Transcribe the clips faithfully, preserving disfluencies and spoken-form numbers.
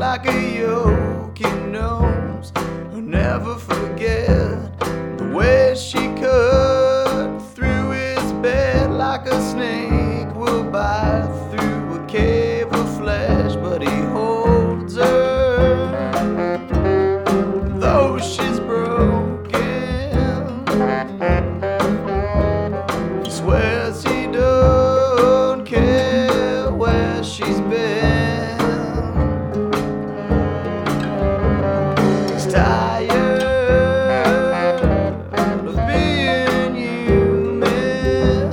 like a yoke, he knows he'll never forget the way she cut through his bed like a snake will bite through a cave of flesh. But he holds her, though she's broken. He swears he don't care where she's been. He's tired of being human.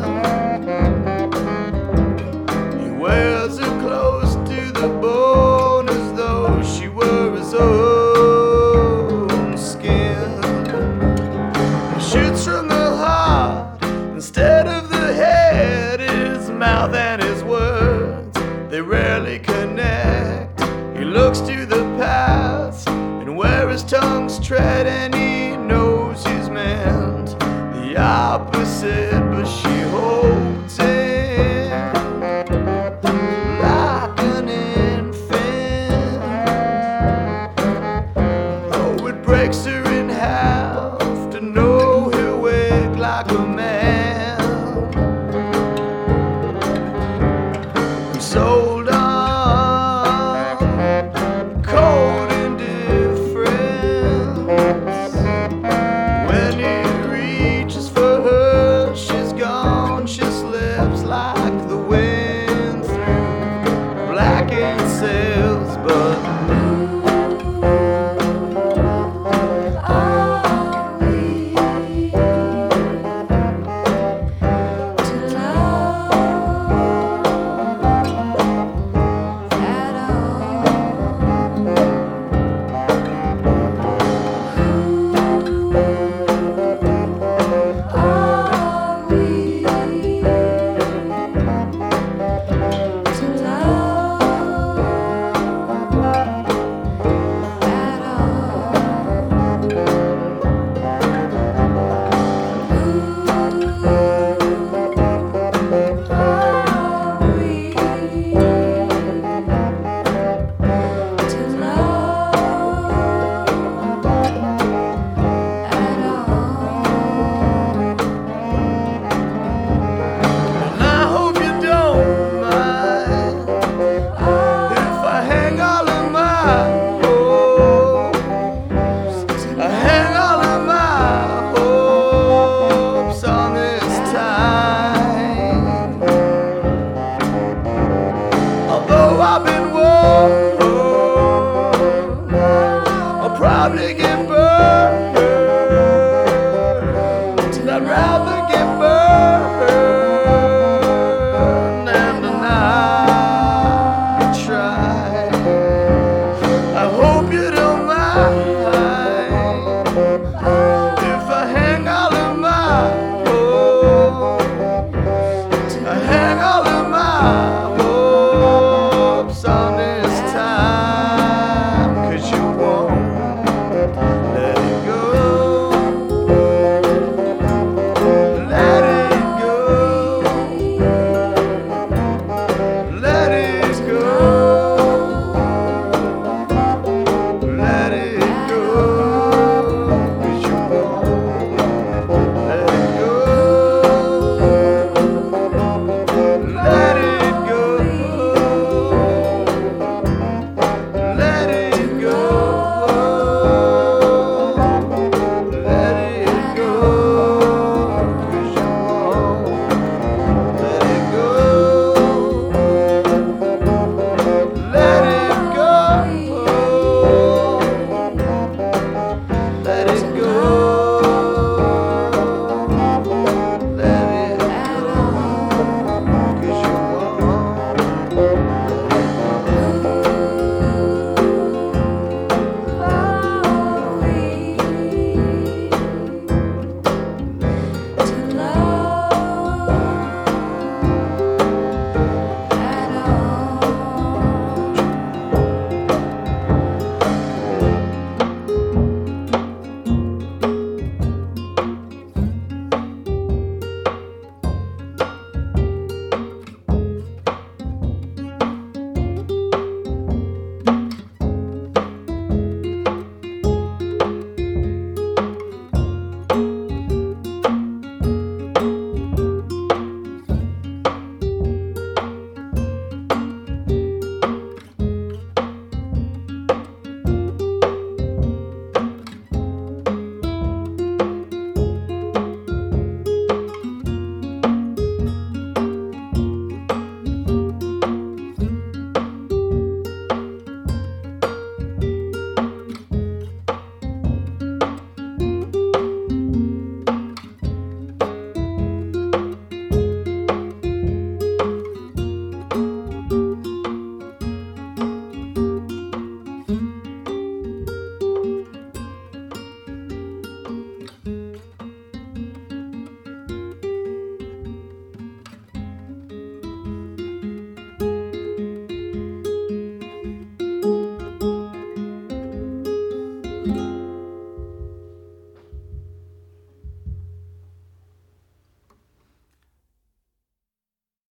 He wears her close to the bone as though she were his own skin. He shoots from the heart instead of the head. His mouth and his words, they rarely connect. He looks to the past and where his tongue's tread, and he knows he's meant the opposite, but she holds him like an infant. Oh, it breaks her in half to know he'll wake like a man who sold on cold indifference. When he reaches for her, she's gone. She slips like the wind through blackened sails. But Are we to love at all? Are we to love at and I hope you don't mind if I hang all of my hopes. I hang all of my hopes on this time. Although I've been warned, I'll probably get burned. I'd rather get burned than to not try. I hope you don't mind if I hang all of my hopes. I hang all of my